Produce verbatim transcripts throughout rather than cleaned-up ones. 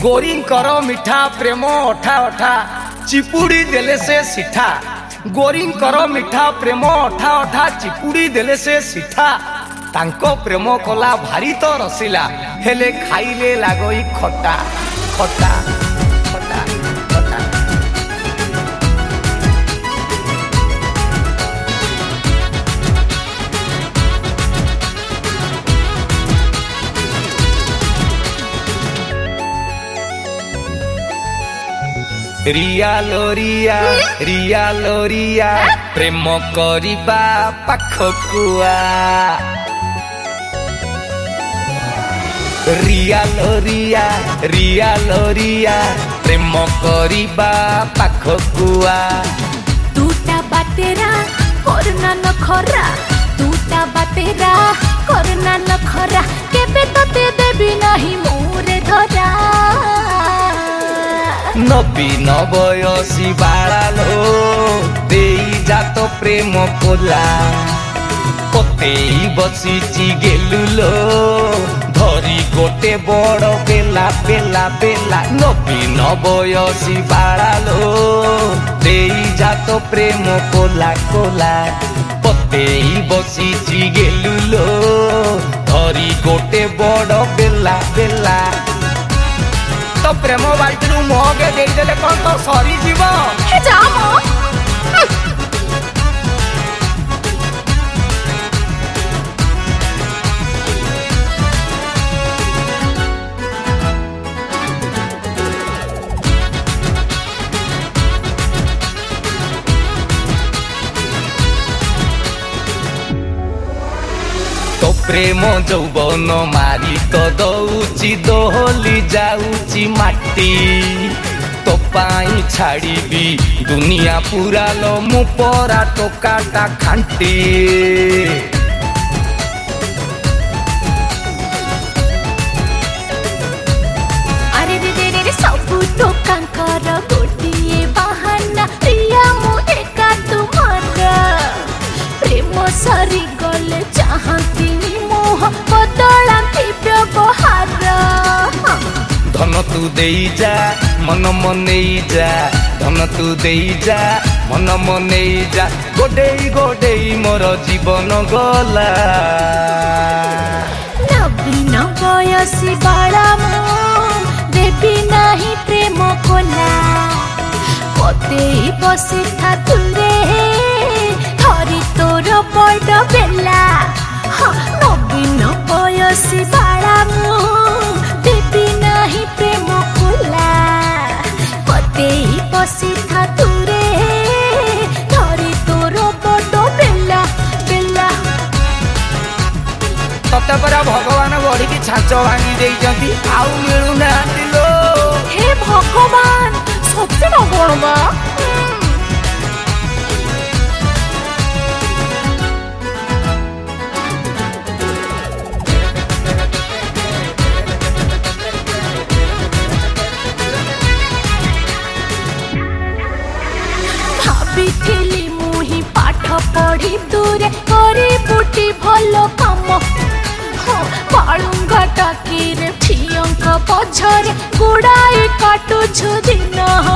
गोरींकर मिठा प्रेम अठा अठा चिपुड़ी देले से सिठा। गोरींकर मिठा प्रेम अठा अठा चिपुड़ी देले से सिठा। तांको प्रेम कला भारी तो रसिला हेले खाइले लागई खटा खटा खटा खटा। रिया लोरिया रिया लोरिया प्रेम करिबा पाखकुआ। रिया लोरिया रिया लोरिया प्रेम करिबा पाखकुआ। टूटा बातेरा करना न खरा टूटा बातेरा करना न खरा केबे तते देबी नहीं मोरे धरा। नबीन बयसी बाड़ालो देई जात प्रेम कोला। पतेई बसीची गेलुलो धरी गोटे बड़ बेला बेला बेला। नबीन बयसी बाड़ालो देई जात प्रेम कोला कोला। पतेई बसीची गेलुलो धरी गोटे बड़ बेला बेला। तो प्रेम बाल्टी मगे देदेले कौन तो सरी जीव जा तो प्रेम जौबन मारी तो दौची दोहली जाऊची माटी। तो पाई छाड़ीबी दुनिया पूरा लो मु परा टोकाटा खांटी। अरे रे रे रे सबु टोकांकर गोटिए बहाना प्रिया मु एका तुमरा। प्रेम सरी गले चाहती मोह बदलाती व्यवहार। धन तू देई जा मन मनेई जा धन तू देई जा मन मनेई जा। गोडेई गोडेई मोर जीवन गला। नबीन बयसी बाला मु देवी नहीं प्रेम कोला। पतेई बसी था तुरे धरी तोर बड़ बेला। नबीन बयसी बाला मु देवी नहीं प्रेम कोला। पतेई बसी था तुरे धरी तोर बड़ बेला बेला। तते परा भगवान बड़ी की छाच भांगी देइचंती आउ मिलु नांती लो। हे भगवान सत्य न गणबा। भाभी मुही पाठ पढ़ी दूरे करी बुटी भल काम। बालुंगा टाकीरे ठियंक पछरे गुड़ाई काटुछु दिन।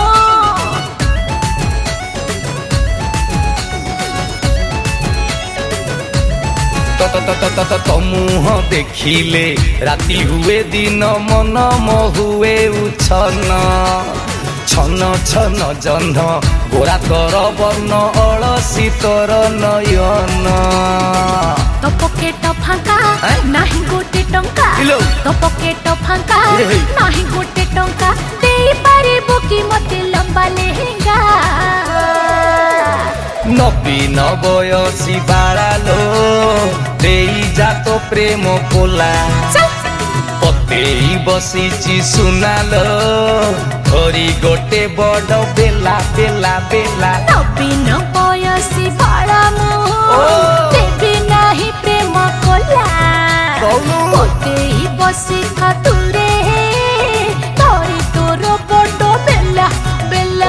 तमुह देखिले राति हुए दिन मन महुए उछन। छन छन जह्न गोरा तोर वर्ण अलसी तोर नयन। तो पकेट फांका नाही गोटे टंका। तो पकेट फांका नाही गोटे टंका देई पारिबो कि मते लंबा लेहेंगा। नबीन बयसी बाड़ालो देई जात प्रेम कोला। पतेई बसीची सुनालो धरी गोटे बड़ बेला बेला बेला। नबीन बयसी बाला मु देवी नहीं प्रेम कोला। पतेई बसी था तुरे धरी तोर बड़ बेला बेला।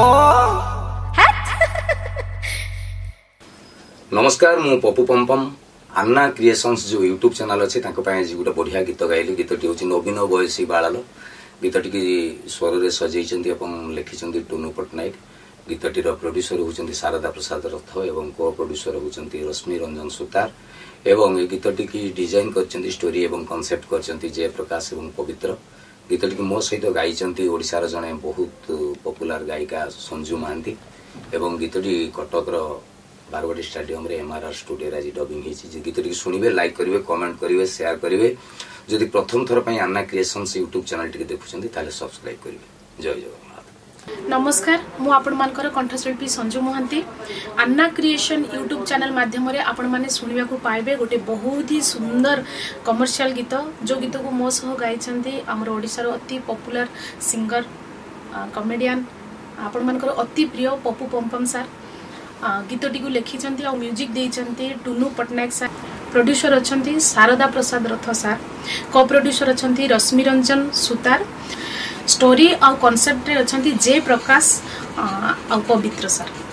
नमस्कार मु पप्पू पम्पम अन्ना क्रिएशंस जो यूट्यूब चैनल अच्छे आज गोटे बढ़िया गीत गाइली। गीतटी हूँ नवीन बयसी बाड़ालो गीतटी की स्वर रे सजेइछन्ती एवं लिखिछन्ती टुनु पटनायक। गीतटीर प्रोड्यूसर होउछन्ती शारदा प्रसाद रथ एवं को प्रोड्यूसर होउछन्ती रश्मि रंजन सुतार एवं ए गीतटी की डिजाइन करछन्ती स्टोरी एवं कांसेप्ट करछन्ती जयप्रकाश एवं पवित्र। गीतटी की मो सहित गाइछन्ती ओडिसा र जने बहुत पॉपुलर गायिका संजू महांती एवं गीतटी कटक रो बारवाटी स्टेडियम रे एमआरआर स्टूडियो आज डबिंग होती। गीतटी शुणवे लाइक करेंगे कमेंट करेंगे शेयर करेंगे जदि प्रथम थर पर अन्ना क्रिएशंस यूट्यूब चैनल टी देखुं ताले सब्सक्राइब करेंगे। जय जगन्नाथ। नमस्कार मु आपण मानकर कंठशिल्पी Sanju Mahanti. Anna creation YouTube channel माध्यम रे आपण माने सुनिबा को पाइबे गोटे बहुत ही सुंदर कमर्शियल गीत जो गीत को मो सह गाइछन्ती हमर ओडिसा रो अति पॉपुलर सिंगर कॉमेडियन आपण मानकर अति प्रिय पप्पू पम्पम सर। गीतटी को लिखिछन्ती और म्यूजिक देइछन्ती टुनु पटनायक सर। प्रोड्यूसर अछन्ती शारदा प्रसाद रथ सर। को प्रोड्यूसर अछन्ती रश्मि रंजन सुतार। स्टोरी और कॉन्सेप्ट रे अछन्ती जय प्रकाश और पवित्र सर।